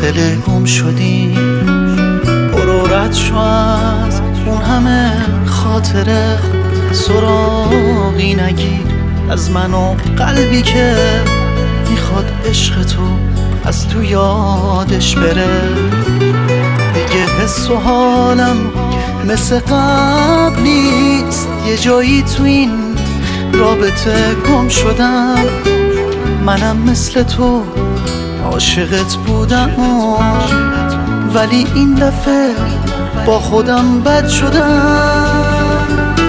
فاصله گم شدیم. برو رد شو از اون همه خاطره، سراغی نگیر از من و قلبی که میخواد عشق تو از تو یادش بره. دیگه حس و حالم مثل قبل نیست، یه جایی تو این رابطه گم شدم. منم مثل تو عاشقت بودم ولی این دفعه با خودم بد شدم.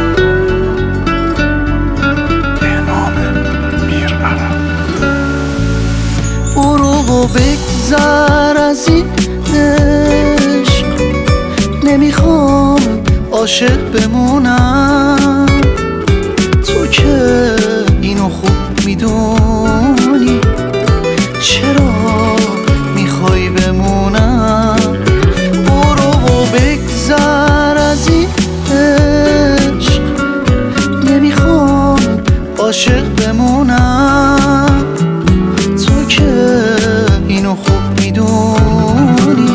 برو و بگذر از این عشق، نمیخوام عاشق بمونم. تو که اینو خوب میدونی، چرا میخوای بمونم؟ برو و بگذر از این عشق، نمیخوام عاشق بمونم. تو که اینو خوب میدونی،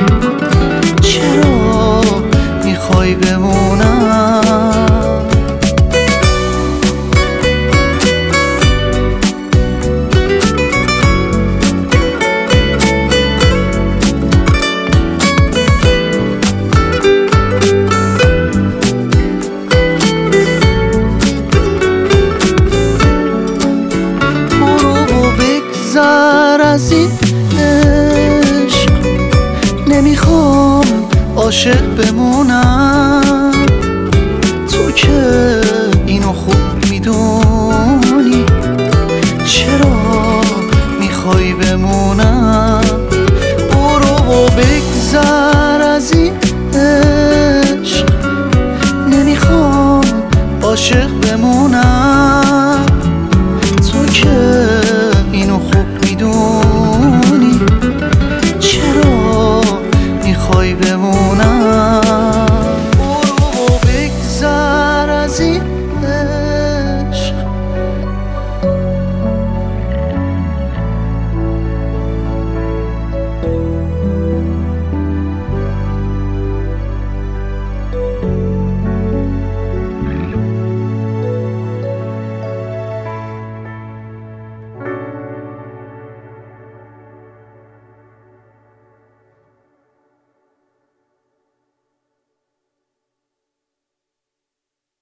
چرا میخوای بمونم؟ بگذر از این عشق، نمیخوام عاشق بمونم. تو که اینو خوب میدونی، چرا میخوای بمونم؟ برو و بگذر از این عشق، نمیخوام عاشق بمونم. تو که اینو خوب میدونی، چرا میخوای بمونم؟ برو و بگذر از این